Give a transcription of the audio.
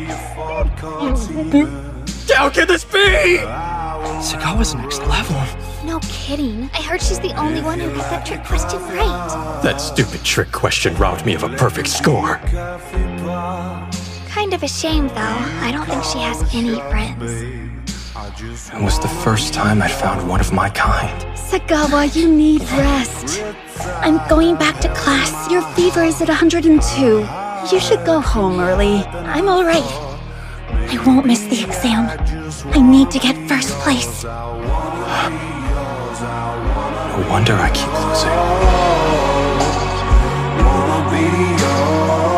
How can this be? Sagawa's next level. No kidding. I heard she's the only one who got that trick question right. That stupid trick question robbed me of a perfect score. Kind of a shame, though. I don't think she has any friends. It was the first time I'd found one of my kind. Sagawa, you need rest. I'm going back to class. Your fever is at 102. You should go home early. I'm alright. I won't miss the exam. I need to get first place. No wonder I keep losing.